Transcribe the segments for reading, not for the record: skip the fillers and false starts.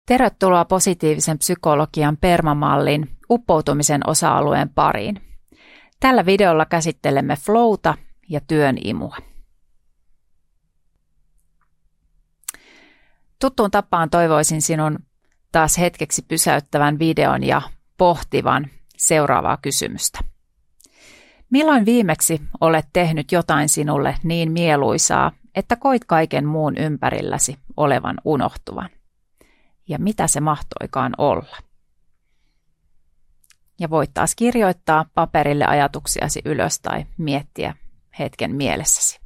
Tervetuloa positiivisen psykologian PERMA-mallin uppoutumisen osa-alueen pariin. Tällä videolla käsittelemme flowta ja työn imua. Tuttuun tapaan toivoisin sinun taas hetkeksi pysäyttävän videon ja pohtivan seuraavaa kysymystä. Milloin viimeksi olet tehnyt jotain sinulle niin mieluisaa, että koit kaiken muun ympärilläsi olevan unohtuvan? Ja mitä se mahtoikaan olla? Ja voit taas kirjoittaa paperille ajatuksiasi ylös tai miettiä hetken mielessäsi.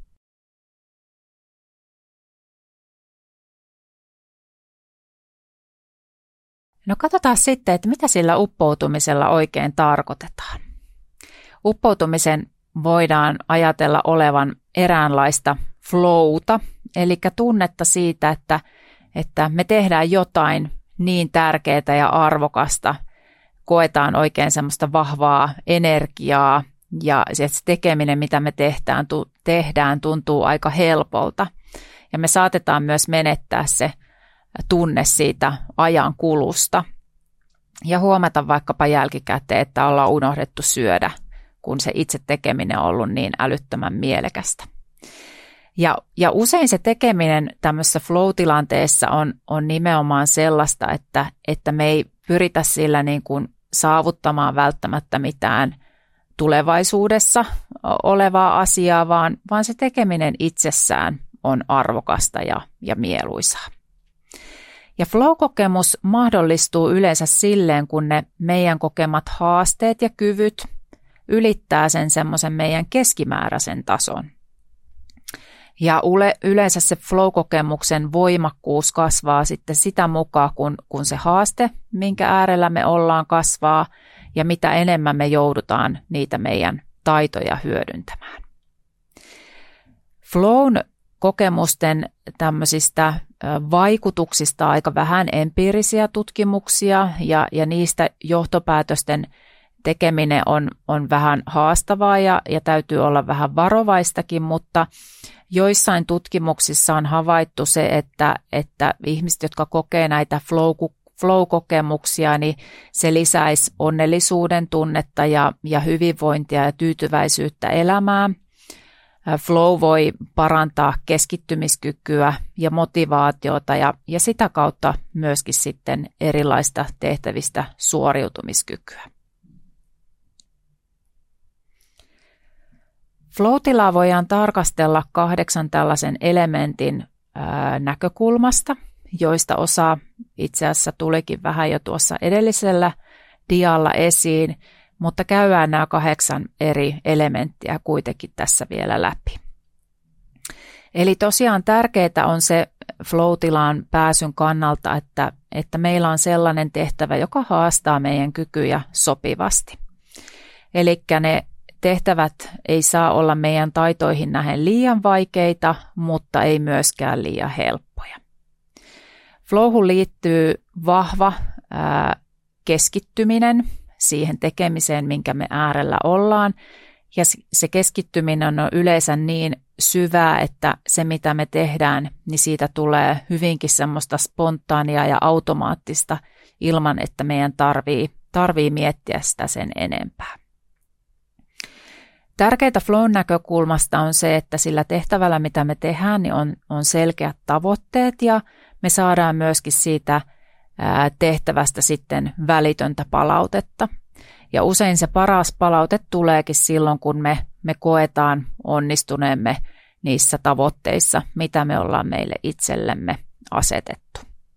No katsotaan sitten, että mitä sillä uppoutumisella oikein tarkoitetaan. Uppoutumisen voidaan ajatella olevan eräänlaista flowta, eli tunnetta siitä, että me tehdään jotain niin tärkeää ja arvokasta, koetaan oikein semmoista vahvaa energiaa ja se tekeminen, mitä me tehdään, tuntuu aika helpolta. Ja me saatetaan myös menettää se tunne siitä ajan kulusta ja huomata vaikkapa jälkikäteen, että ollaan unohdettu syödä, kun se itse tekeminen on ollut niin älyttömän mielekästä. Ja usein se tekeminen tämmöisessä flow-tilanteessa on nimenomaan sellaista, että me ei pyritä sillä niin kuin saavuttamaan välttämättä mitään tulevaisuudessa olevaa asiaa, vaan se tekeminen itsessään on arvokasta ja mieluisaa. Ja flow-kokemus mahdollistuu yleensä silleen, kun ne meidän kokemat haasteet ja kyvyt ylittää sen semmoisen meidän keskimääräisen tason. Ja yleensä se flow-kokemuksen voimakkuus kasvaa sitten sitä mukaan, kun se haaste, minkä äärellä me ollaan, kasvaa ja mitä enemmän me joudutaan niitä meidän taitoja hyödyntämään. Flown kokemusten tämmöisistä vaikutuksista aika vähän empiirisiä tutkimuksia ja niistä johtopäätösten tekeminen on vähän haastavaa ja täytyy olla vähän varovaistakin, mutta joissain tutkimuksissa on havaittu se, että ihmiset, jotka kokee näitä flow-kokemuksia, niin se lisäisi onnellisuuden tunnetta ja hyvinvointia ja tyytyväisyyttä elämään. Flow voi parantaa keskittymiskykyä ja motivaatiota ja sitä kautta myöskin sitten erilaista tehtävistä suoriutumiskykyä. Flow-tilaa voidaan tarkastella 8 tällaisen elementin näkökulmasta, joista osa itse asiassa tulikin vähän jo tuossa edellisellä dialla esiin, mutta käydään nämä 8 eri elementtiä kuitenkin tässä vielä läpi. Eli tosiaan tärkeää on se flow-tilaan pääsyn kannalta, että meillä on sellainen tehtävä, joka haastaa meidän kykyjä sopivasti. Eli ne tehtävät ei saa olla meidän taitoihin nähden liian vaikeita, mutta ei myöskään liian helppoja. Flowhun liittyy vahva keskittyminen siihen tekemiseen, minkä me äärellä ollaan. Ja se keskittyminen on yleensä niin syvää, että se mitä me tehdään, niin siitä tulee hyvinkin semmoista spontaania ja automaattista ilman, että meidän tarvii miettiä sitä sen enempää. Tärkeää flown näkökulmasta on se, että sillä tehtävällä, mitä me tehdään, niin on selkeät tavoitteet ja me saadaan myöskin siitä tehtävästä sitten välitöntä palautetta. Ja usein se paras palaute tuleekin silloin, kun me koetaan onnistuneemme niissä tavoitteissa, mitä me ollaan meille itsellemme asetettu.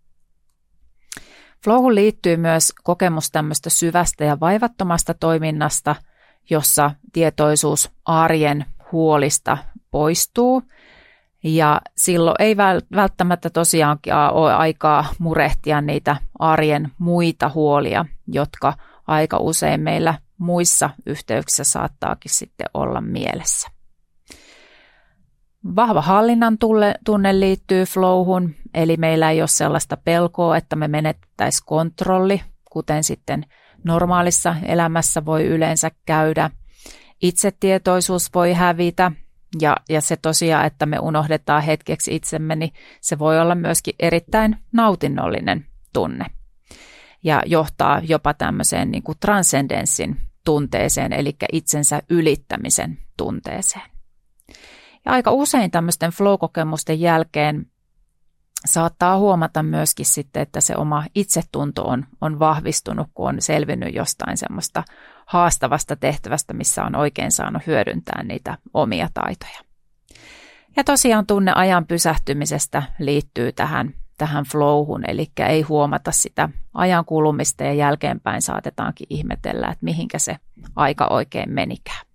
Flowhun liittyy myös kokemus tämmöistä syvästä ja vaivattomasta toiminnasta, jossa tietoisuus arjen huolista poistuu ja silloin ei välttämättä tosiaankin ole aikaa murehtia niitä arjen muita huolia, jotka aika usein meillä muissa yhteyksissä saattaakin sitten olla mielessä. Vahva hallinnan tunne liittyy flowhun, eli meillä ei ole sellaista pelkoa, että me menettäisiin kontrolli, kuten sitten normaalissa elämässä voi yleensä käydä. Itsetietoisuus voi hävitä ja se tosiaan, että me unohdetaan hetkeksi itsemme, niin se voi olla myöskin erittäin nautinnollinen tunne. Ja johtaa jopa tämmöiseen niin kuin transcendenssin tunteeseen, eli itsensä ylittämisen tunteeseen. Ja aika usein tämmöisten flow-kokemusten jälkeen saattaa huomata myöskin sitten, että se oma itsetunto on vahvistunut, kun on selvinnyt jostain semmoista haastavasta tehtävästä, missä on oikein saanut hyödyntää niitä omia taitoja. Ja tosiaan tunne ajan pysähtymisestä liittyy tähän flowhun, eli ei huomata sitä ajan kulumista ja jälkeenpäin saatetaankin ihmetellä, että mihinkä se aika oikein menikään.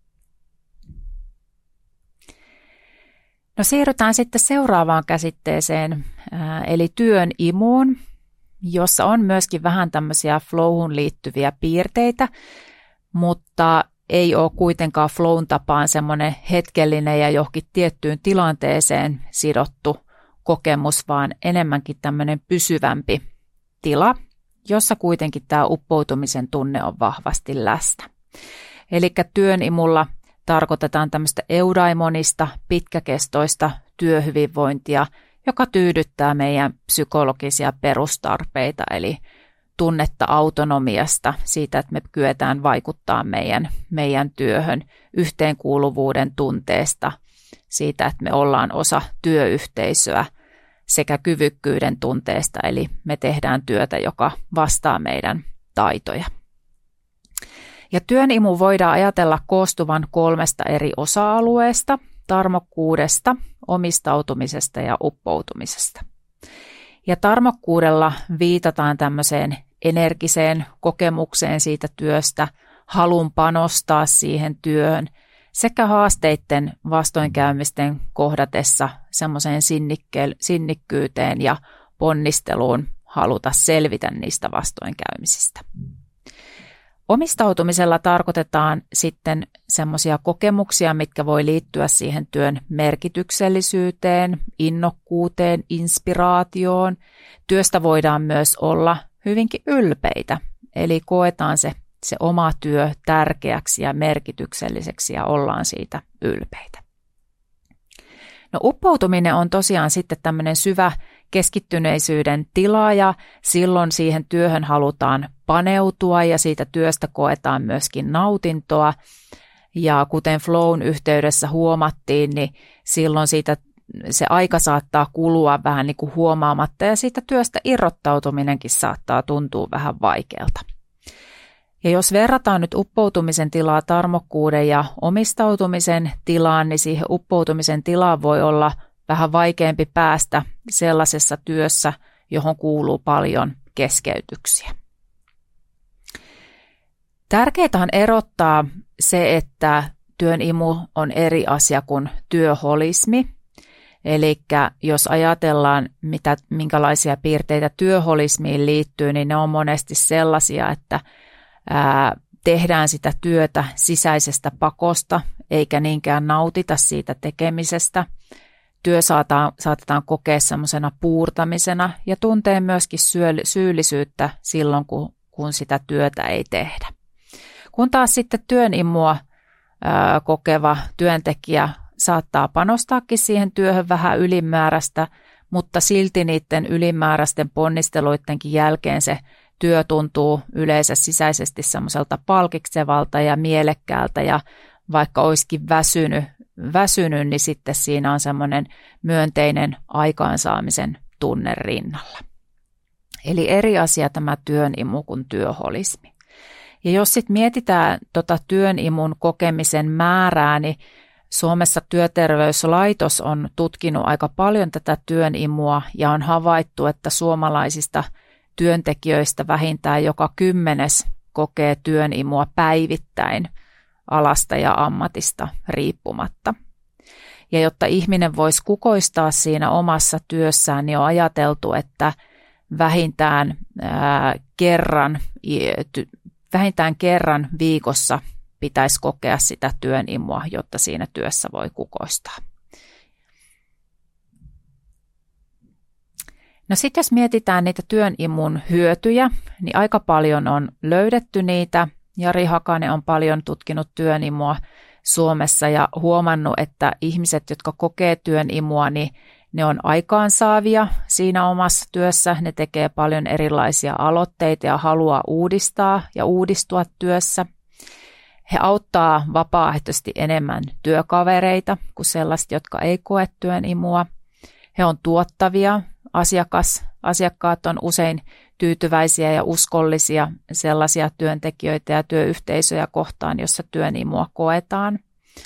No siirrytään sitten seuraavaan käsitteeseen, eli työn imuun, jossa on myöskin vähän tämmöisiä flowhun liittyviä piirteitä, mutta ei ole kuitenkaan flown tapaan semmoinen hetkellinen ja johonkin tiettyyn tilanteeseen sidottu kokemus, vaan enemmänkin tämmöinen pysyvämpi tila, jossa kuitenkin tämä uppoutumisen tunne on vahvasti läsnä. Eli työn imulla tarkoitetaan tämmöistä eudaimonista, pitkäkestoista työhyvinvointia, joka tyydyttää meidän psykologisia perustarpeita, eli tunnetta autonomiasta, siitä, että me kyetään vaikuttaa meidän työhön, yhteenkuuluvuuden tunteesta, siitä, että me ollaan osa työyhteisöä, sekä kyvykkyyden tunteesta, eli me tehdään työtä, joka vastaa meidän taitoja. Ja työn imu voidaan ajatella koostuvan 3 eri osa-alueesta, tarmokkuudesta, omistautumisesta ja uppoutumisesta. Ja tarmokkuudella viitataan tämmöiseen energiseen kokemukseen siitä työstä, halun panostaa siihen työhön sekä haasteiden vastoinkäymisten kohdatessa semmoiseen sinnikkyyteen ja ponnisteluun haluta selvitä niistä vastoinkäymisistä. Omistautumisella tarkoitetaan sitten semmoisia kokemuksia, mitkä voi liittyä siihen työn merkityksellisyyteen, innokkuuteen, inspiraatioon. Työstä voidaan myös olla hyvinkin ylpeitä, eli koetaan se oma työ tärkeäksi ja merkitykselliseksi ja ollaan siitä ylpeitä. No uppoutuminen on tosiaan sitten tämmöinen syvä keskittyneisyyden tila ja silloin siihen työhön halutaan paneutua ja siitä työstä koetaan myöskin nautintoa. Ja kuten flown yhteydessä huomattiin, niin silloin se aika saattaa kulua vähän niin kuin huomaamatta ja siitä työstä irrottautuminenkin saattaa tuntua vähän vaikealta. Ja jos verrataan nyt uppoutumisen tilaa tarmokkuuden ja omistautumisen tilaan, niin siihen uppoutumisen tilaan voi olla vähän vaikeampi päästä sellaisessa työssä, johon kuuluu paljon keskeytyksiä. Tärkeää on erottaa se, että työn imu on eri asia kuin työholismi. Eli jos ajatellaan, minkälaisia piirteitä työholismiin liittyy, niin ne on monesti sellaisia, että tehdään sitä työtä sisäisestä pakosta, eikä niinkään nautita siitä tekemisestä. Työ saatetaan kokea semmoisena puurtamisena ja tuntee myöskin syyllisyyttä silloin, kun sitä työtä ei tehdä. Kun taas sitten työn imua kokeva työntekijä saattaa panostaakin siihen työhön vähän ylimääräistä, mutta silti niiden ylimääräisten ponnisteluidenkin jälkeen se työ tuntuu yleensä sisäisesti semmoiselta palkitsevalta ja mielekkäältä ja vaikka olisikin väsynyt, niin sitten siinä on semmoinen myönteinen aikaansaamisen tunne rinnalla. Eli eri asia tämä työn imu kuin työholismi. Ja jos sitten mietitään työn imun kokemisen määrää, niin Suomessa Työterveyslaitos on tutkinut aika paljon tätä työn imua ja on havaittu, että suomalaisista työntekijöistä vähintään joka 10 kokee työn imua päivittäin alasta ja ammatista riippumatta. Ja jotta ihminen voisi kukoistaa siinä omassa työssään, niin on ajateltu, että vähintään kerran viikossa pitäisi kokea sitä työn imua, jotta siinä työssä voi kukoistaa. No sitten jos mietitään niitä työn imun hyötyjä, niin aika paljon on löydetty niitä. Jari Hakanen on paljon tutkinut työn imua Suomessa ja huomannut, että ihmiset, jotka kokee työn imua, niin Ne on aikaansaavia siinä omassa työssä, ne tekee paljon erilaisia aloitteita ja haluaa uudistaa ja uudistua työssä. He auttaa vapaaehtoisesti enemmän työkavereita kuin sellaiset, jotka ei koe työn imua. He on tuottavia, asiakkaat on usein tyytyväisiä ja uskollisia sellaisia työntekijöitä ja työyhteisöjä kohtaan, jossa työn imua koetaan.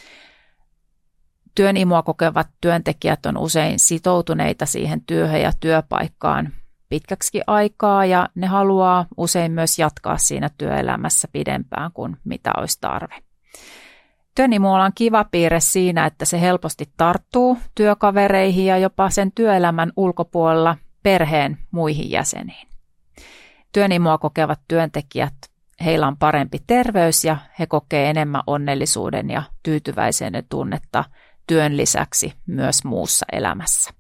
Työn imua kokevat työntekijät on usein sitoutuneita siihen työhön ja työpaikkaan pitkäksi aikaa ja ne haluaa usein myös jatkaa siinä työelämässä pidempään kuin mitä olisi tarve. Työn imulla on kiva piirre siinä, että se helposti tarttuu työkavereihin ja jopa sen työelämän ulkopuolella perheen muihin jäseniin. Työn imua kokevat työntekijät, heillä on parempi terveys ja he kokee enemmän onnellisuuden ja tyytyväisyyden tunnetta työn lisäksi myös muussa elämässä.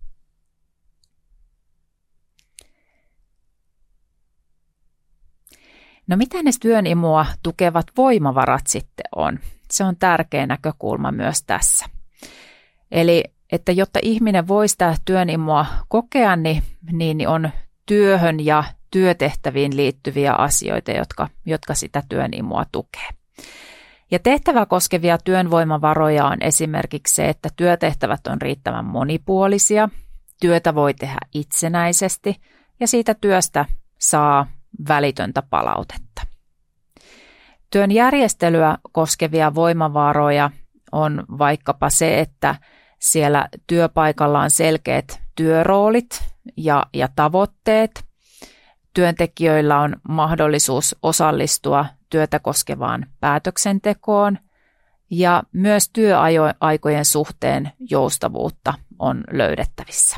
No mitä ne työn imua tukevat voimavarat sitten on? Se on tärkeä näkökulma myös tässä. Eli että jotta ihminen voi sitä työn imua kokea, niin on työhön ja työtehtäviin liittyviä asioita, jotka sitä työn imua tukee. Ja tehtävää koskevia työn voimavaroja on esimerkiksi se, että työtehtävät on riittävän monipuolisia, työtä voi tehdä itsenäisesti ja siitä työstä saa välitöntä palautetta. Työn järjestelyä koskevia voimavaroja on vaikkapa se, että siellä työpaikalla on selkeät työroolit ja tavoitteet. Työntekijöillä on mahdollisuus osallistua työtä koskevaan päätöksentekoon ja myös työaikojen suhteen joustavuutta on löydettävissä.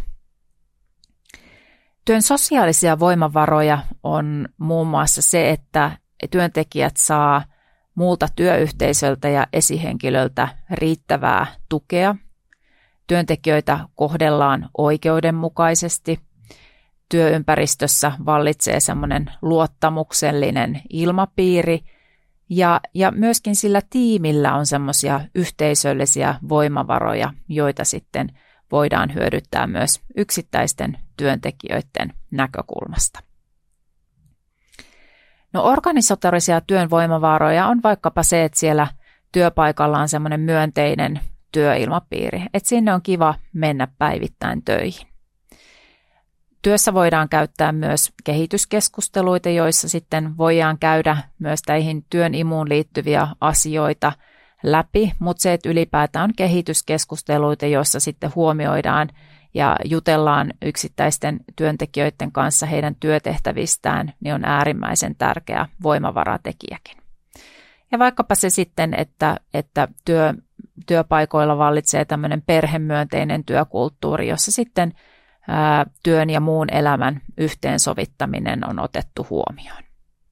Työn sosiaalisia voimavaroja on muun muassa se, että työntekijät saa muulta työyhteisöltä ja esihenkilöltä riittävää tukea. Työntekijöitä kohdellaan oikeudenmukaisesti. Työympäristössä vallitsee semmoinen luottamuksellinen ilmapiiri ja myöskin sillä tiimillä on semmoisia yhteisöllisiä voimavaroja, joita sitten voidaan hyödyttää myös yksittäisten työntekijöiden näkökulmasta. No organisatorisia työn voimavaroja on vaikkapa se, että siellä työpaikalla on semmoinen myönteinen työilmapiiri, että sinne on kiva mennä päivittäin töihin. Työssä voidaan käyttää myös kehityskeskusteluita, joissa sitten voidaan käydä myös näihin työn imuun liittyviä asioita läpi, mutta se, että ylipäätään on kehityskeskusteluita, joissa sitten huomioidaan ja jutellaan yksittäisten työntekijöiden kanssa heidän työtehtävistään, niin on äärimmäisen tärkeä voimavaratekijäkin. Ja vaikkapa se sitten, että työpaikoilla vallitsee tämmöinen perhemyönteinen työkulttuuri, jossa sitten työn ja muun elämän yhteensovittaminen on otettu huomioon.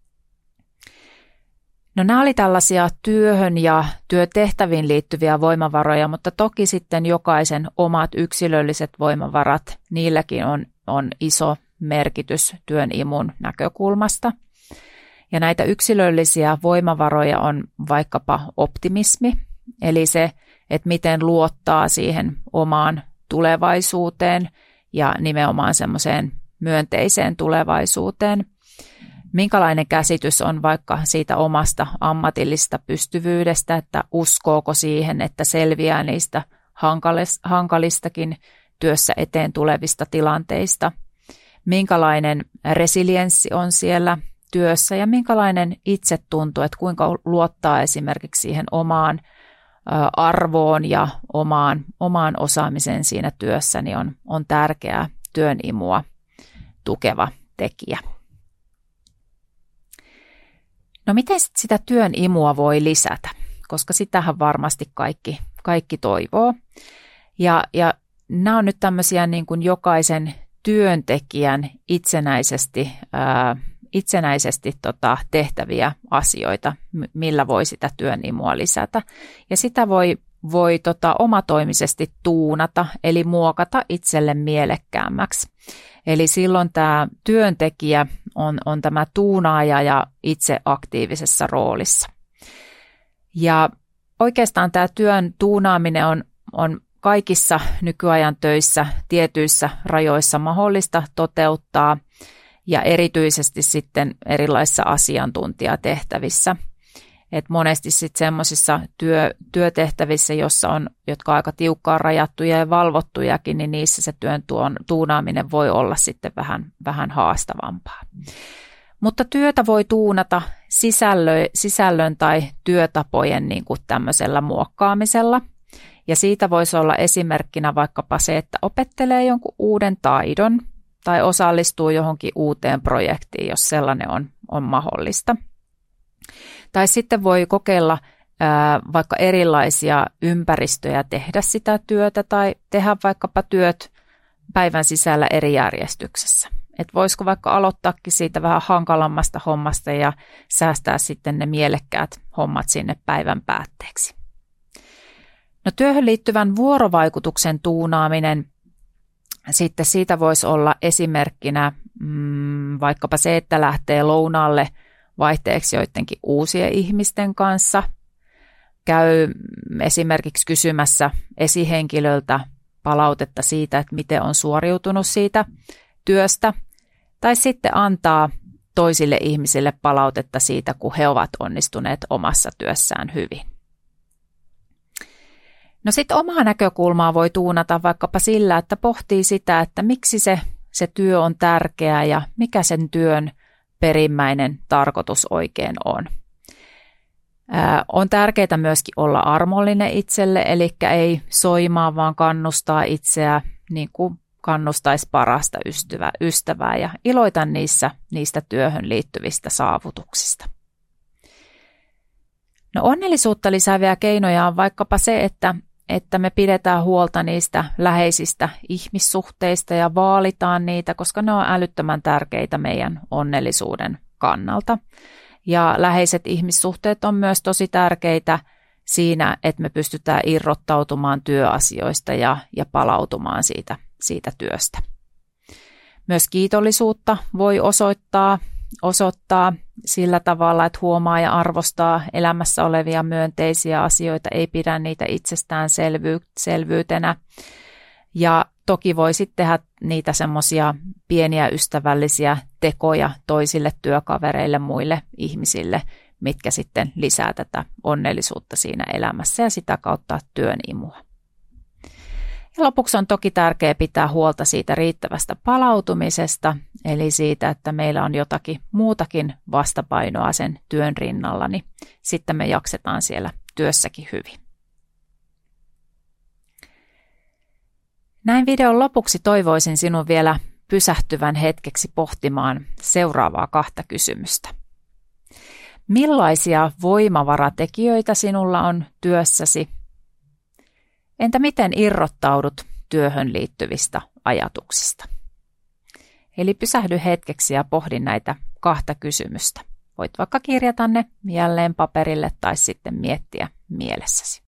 No nämä oli tällaisia työhön ja työtehtäviin liittyviä voimavaroja, mutta toki sitten jokaisen omat yksilölliset voimavarat, niilläkin on iso merkitys työn imun näkökulmasta. Ja näitä yksilöllisiä voimavaroja on vaikkapa optimismi, eli se, että miten luottaa siihen omaan tulevaisuuteen ja nimenomaan semmoiseen myönteiseen tulevaisuuteen. Minkälainen käsitys on vaikka siitä omasta ammatillisesta pystyvyydestä, että uskooko siihen, että selviää niistä hankalistakin työssä eteen tulevista tilanteista. Minkälainen resilienssi on siellä työssä ja minkälainen itsetunto, että kuinka luottaa esimerkiksi siihen omaan arvoon ja omaan osaamiseen siinä työssä, niin on tärkeää työn imua tukeva tekijä. No miten sitä työn imua voi lisätä, koska sitähän varmasti kaikki toivoo. Ja nämä on nyt tämmöisiä niin kuin jokaisen työntekijän itsenäisesti tehtäviä asioita, millä voi sitä työn imua lisätä. Ja sitä voi omatoimisesti tuunata, eli muokata itselle mielekkäämmäksi. Eli silloin tämä työntekijä on tämä tuunaaja ja itse aktiivisessa roolissa. Ja oikeastaan tämä työn tuunaaminen on kaikissa nykyajan töissä tietyissä rajoissa mahdollista toteuttaa ja erityisesti sitten erilaisissa asiantuntijatehtävissä. Et monesti sitten semmoisissa työtehtävissä, jotka on aika tiukkaan rajattuja ja valvottujakin, niin niissä se työn tuunaaminen voi olla sitten vähän haastavampaa. Mutta työtä voi tuunata sisällön tai työtapojen niin kuin tämmöisellä muokkaamisella. Ja siitä voisi olla esimerkkinä vaikkapa se, että opettelee jonkun uuden taidon tai osallistuu johonkin uuteen projektiin, jos sellainen on mahdollista. Tai sitten voi kokeilla vaikka erilaisia ympäristöjä tehdä sitä työtä tai tehdä vaikkapa työt päivän sisällä eri järjestyksessä. Että voisiko vaikka aloittaakin siitä vähän hankalammasta hommasta ja säästää sitten ne mielekkäät hommat sinne päivän päätteeksi. No työhön liittyvän vuorovaikutuksen tuunaaminen, sitten siitä voisi olla esimerkkinä vaikkapa se, että lähtee lounaalle vaihteeksi joidenkin uusien ihmisten kanssa, käy esimerkiksi kysymässä esihenkilöltä palautetta siitä, että miten on suoriutunut siitä työstä, tai sitten antaa toisille ihmisille palautetta siitä, kun he ovat onnistuneet omassa työssään hyvin. No sitten omaa näkökulmaa voi tuunata vaikkapa sillä, että pohtii sitä, että miksi se työ on tärkeää ja mikä sen työn perimmäinen tarkoitus oikein on. On tärkeää myöskin olla armollinen itselle, eli ei soimaa, vaan kannustaa itseä niin kuin kannustaisi parasta ystävää ja iloita niistä työhön liittyvistä saavutuksista. No onnellisuutta lisääviä keinoja on vaikkapa se, että me pidetään huolta niistä läheisistä ihmissuhteista ja vaalitaan niitä, koska ne on älyttömän tärkeitä meidän onnellisuuden kannalta. Ja läheiset ihmissuhteet on myös tosi tärkeitä siinä, että me pystytään irrottautumaan työasioista ja palautumaan siitä työstä. Myös kiitollisuutta voi osoittaa sillä tavalla, että huomaa ja arvostaa elämässä olevia myönteisiä asioita, ei pidä niitä itsestäänselvyytenä. Ja toki voi sitten tehdä niitä semmoisia pieniä ystävällisiä tekoja toisille työkavereille, muille ihmisille, mitkä sitten lisää tätä onnellisuutta siinä elämässä ja sitä kautta työn imua. Ja lopuksi on toki tärkeää pitää huolta siitä riittävästä palautumisesta, eli siitä, että meillä on jotakin muutakin vastapainoa sen työn rinnalla, niin sitten me jaksetaan siellä työssäkin hyvin. Näin videon lopuksi toivoisin sinun vielä pysähtyvän hetkeksi pohtimaan seuraavaa 2 kysymystä. Millaisia voimavaratekijöitä sinulla on työssäsi? Entä miten irrottaudut työhön liittyvistä ajatuksista? Eli pysähdy hetkeksi ja pohdi näitä 2 kysymystä. Voit vaikka kirjata ne jälleen paperille tai sitten miettiä mielessäsi.